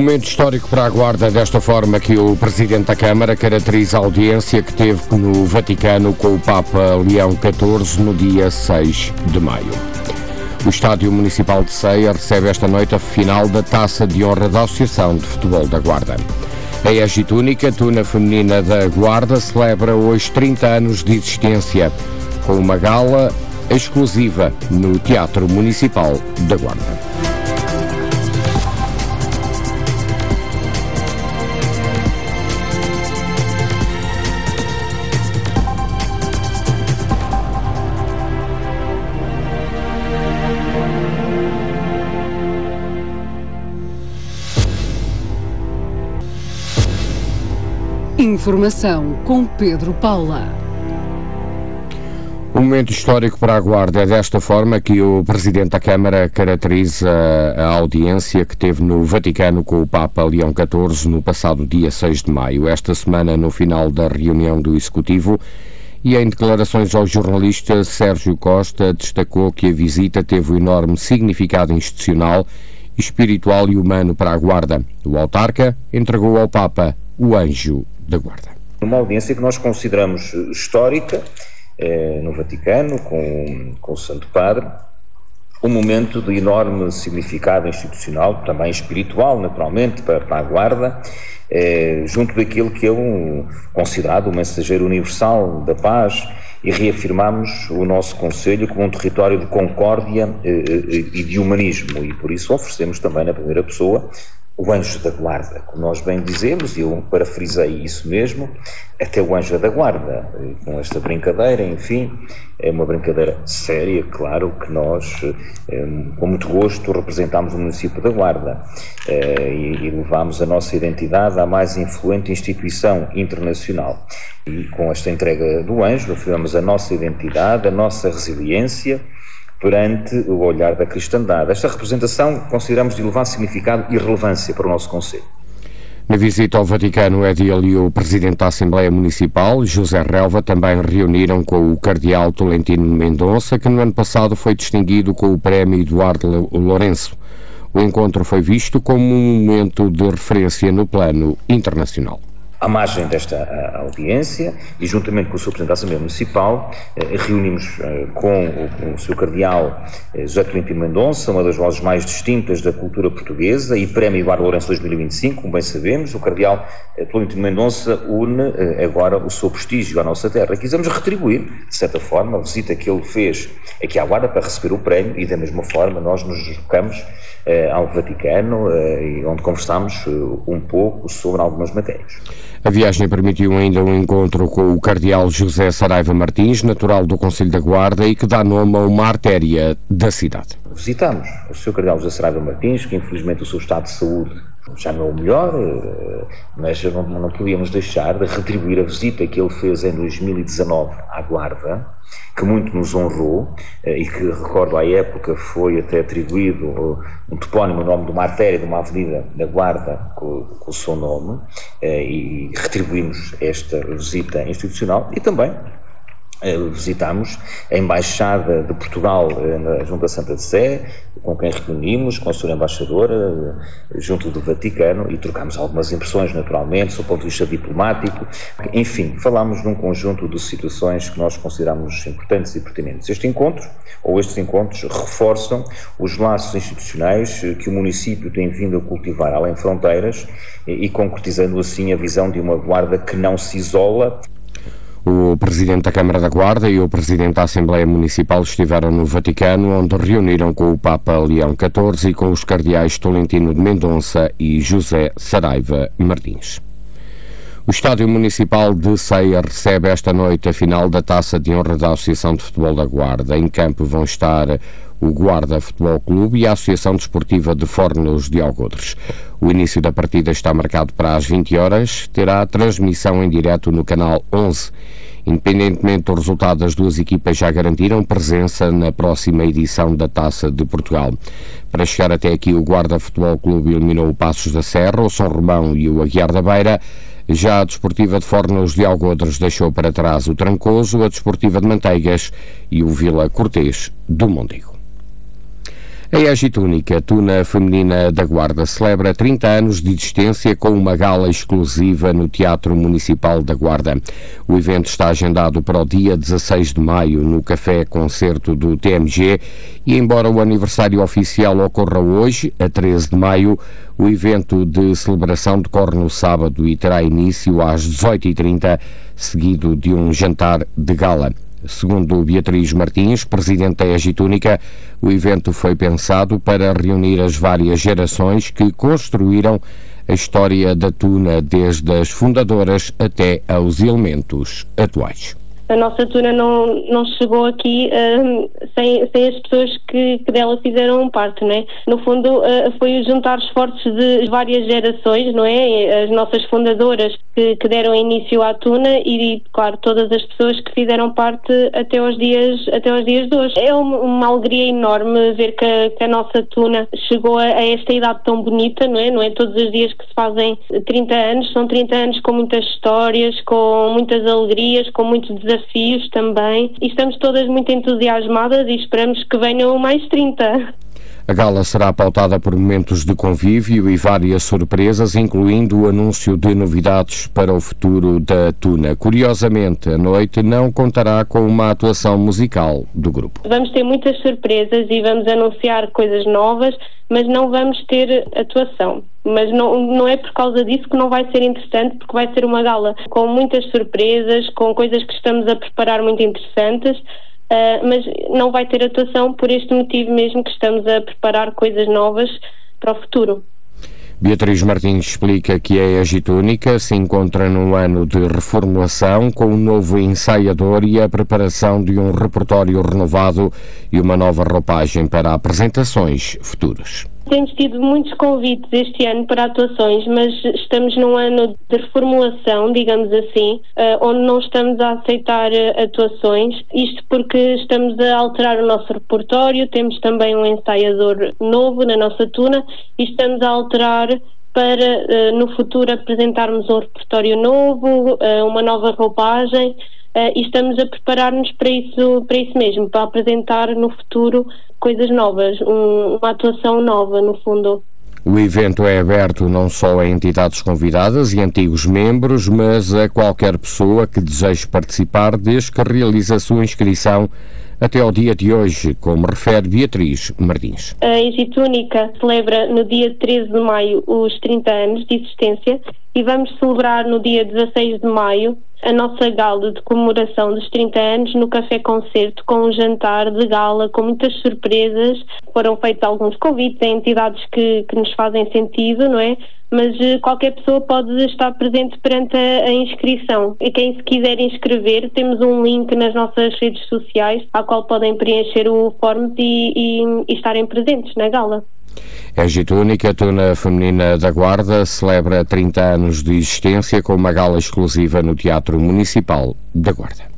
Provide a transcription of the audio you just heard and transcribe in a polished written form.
Momento histórico para a Guarda, desta forma que o Presidente da Câmara caracteriza a audiência que teve no Vaticano com o Papa Leão XIV no dia 6 de maio. O Estádio Municipal de Ceia recebe esta noite a final da Taça de Honra da Associação de Futebol da Guarda. A égide única, Tuna Feminina da Guarda, celebra hoje 30 anos de existência, com uma gala exclusiva no Teatro Municipal da Guarda. Informação com Pedro Paula. Um momento histórico para a Guarda é desta forma que o Presidente da Câmara caracteriza a audiência que teve no Vaticano com o Papa Leão XIV no passado dia 6 de maio. Esta semana, no final da reunião do Executivo, e em declarações aos jornalistas, Sérgio Costa destacou que a visita teve um enorme significado institucional, espiritual e humano para a Guarda. O autarca entregou ao Papa o anjo da Guarda. Uma audiência que nós consideramos histórica no Vaticano, com o Santo Padre, um momento de enorme significado institucional, também espiritual, naturalmente, para a Guarda, junto daquilo que é considerado o mensageiro universal da paz, e reafirmamos o nosso Conselho como um território de concórdia e de humanismo, e por isso oferecemos também na primeira pessoa o anjo da guarda, como nós bem dizemos, e eu parafrisei isso mesmo, até o anjo da guarda, com esta brincadeira, enfim, é uma brincadeira séria, claro, que nós, com muito gosto, representamos o município da Guarda e levamos a nossa identidade à mais influente instituição internacional. E com esta entrega do anjo, afirmamos a nossa identidade, a nossa resiliência, perante o olhar da cristandade. Esta representação consideramos de elevado significado e relevância para o nosso Conselho. Na visita ao Vaticano, Edil e o Presidente da Assembleia Municipal, José Relva, também reuniram com o Cardeal Tolentino Mendonça, que no ano passado foi distinguido com o Prémio Eduardo Lourenço. O encontro foi visto como um momento de referência no plano internacional. À margem desta audiência e juntamente com o Sr. Presidente da Assembleia Municipal, reunimos com o Sr. Cardeal José Tolentino Mendonça, uma das vozes mais distintas da cultura portuguesa e Prémio Eduardo Lourenço 2025, como bem sabemos. O Cardeal Tolentino Mendonça une agora o seu prestígio à nossa terra. Quisemos retribuir, de certa forma, a visita que ele fez aqui à Guarda para receber o prémio e da mesma forma nós nos deslocamos ao Vaticano, onde conversámos um pouco sobre algumas matérias. A viagem permitiu ainda um encontro com o Cardeal José Saraiva Martins, natural do Concelho da Guarda e que dá nome a uma artéria da cidade. Visitamos o Sr. Cardeal José Saraiva Martins, que infelizmente o seu estado de saúde já não é o melhor, mas não podíamos deixar de retribuir a visita que ele fez em 2019 à Guarda, que muito nos honrou e que, recordo à época, foi até atribuído um topónimo, o nome de uma artéria, de uma avenida da Guarda com o seu nome, e retribuímos esta visita institucional e também visitámos a Embaixada de Portugal junto à Santa Sé, com quem reunimos, com a Sra. Embaixadora, junto do Vaticano, e trocámos algumas impressões, naturalmente, do ponto de vista diplomático. Enfim, falámos num conjunto de situações que nós consideramos importantes e pertinentes. Estes encontros reforçam os laços institucionais que o município tem vindo a cultivar além fronteiras e concretizando assim a visão de uma Guarda que não se isola. O Presidente da Câmara da Guarda e o Presidente da Assembleia Municipal estiveram no Vaticano, onde reuniram com o Papa Leão XIV e com os Cardeais Tolentino de Mendonça e José Saraiva Martins. O Estádio Municipal de Ceia recebe esta noite a final da Taça de Honra da Associação de Futebol da Guarda. Em campo vão estar o Guarda Futebol Clube e a Associação Desportiva de Fórnelos de Algodres. O início da partida está marcado para as 20 horas, terá transmissão em direto no canal 11. Independentemente do resultado, as duas equipas já garantiram presença na próxima edição da Taça de Portugal. Para chegar até aqui, o Guarda Futebol Clube eliminou o Passos da Serra, o São Romão e o Aguiar da Beira. Já a Desportiva de Fórnelos de Algodres deixou para trás o Trancoso, a Desportiva de Manteigas e o Vila Cortês do Mondego. A Egitúnica, Tuna Feminina da Guarda, celebra 30 anos de existência com uma gala exclusiva no Teatro Municipal da Guarda. O evento está agendado para o dia 16 de maio no Café Concerto do TMG e, embora o aniversário oficial ocorra hoje, a 13 de maio, o evento de celebração decorre no sábado e terá início às 18h30, seguido de um jantar de gala. Segundo Beatriz Martins, presidente da Egitúnica, o evento foi pensado para reunir as várias gerações que construíram a história da tuna, desde as fundadoras até aos elementos atuais. A nossa tuna não chegou aqui sem as pessoas que dela fizeram parte, não é? No fundo, foi o juntar esforços de várias gerações, não é? As nossas fundadoras que deram início à tuna e, claro, todas as pessoas que fizeram parte até aos dias de hoje. É uma alegria enorme ver que a nossa tuna chegou a esta idade tão bonita, não é? Não é todos os dias que se fazem 30 anos, são 30 anos com muitas histórias, com muitas alegrias, com muitos desafios também, e estamos todas muito entusiasmadas e esperamos que venham mais 30. A gala será pautada por momentos de convívio e várias surpresas, incluindo o anúncio de novidades para o futuro da tuna. Curiosamente, a noite não contará com uma atuação musical do grupo. Vamos ter muitas surpresas e vamos anunciar coisas novas, mas não vamos ter atuação. Mas não é por causa disso que não vai ser interessante, porque vai ser uma gala com muitas surpresas, com coisas que estamos a preparar muito interessantes, mas não vai ter atuação por este motivo mesmo, que estamos a preparar coisas novas para o futuro. Beatriz Martins explica que a Egitúnica se encontra num ano de reformulação, com um novo ensaiador e a preparação de um repertório renovado e uma nova roupagem para apresentações futuras. Temos tido muitos convites este ano para atuações, mas estamos num ano de reformulação, digamos assim, onde não estamos a aceitar atuações. Isto porque estamos a alterar o nosso repertório, temos também um ensaiador novo na nossa tuna e estamos a alterar para no futuro apresentarmos um repertório novo, uma nova roupagem. E estamos a preparar-nos para isso mesmo, para apresentar no futuro coisas novas, uma atuação nova, no fundo. O evento é aberto não só a entidades convidadas e antigos membros, mas a qualquer pessoa que deseje participar, desde que realize a sua inscrição até ao dia de hoje, como refere Beatriz Martins. A Egitúnica celebra no dia 13 de maio os 30 anos de existência e vamos celebrar no dia 16 de maio a nossa gala de comemoração dos 30 anos no Café Concerto, com um jantar de gala, com muitas surpresas. Foram feitos alguns convites a entidades que nos fazem sentido, não é? Mas qualquer pessoa pode estar presente perante a inscrição. E quem se quiser inscrever, temos um link nas nossas redes sociais, ao qual podem preencher o formulário e estarem presentes na gala. A Egitúnica, Tuna Feminina da Guarda, celebra 30 anos de existência com uma gala exclusiva no Teatro Municipal da Guarda.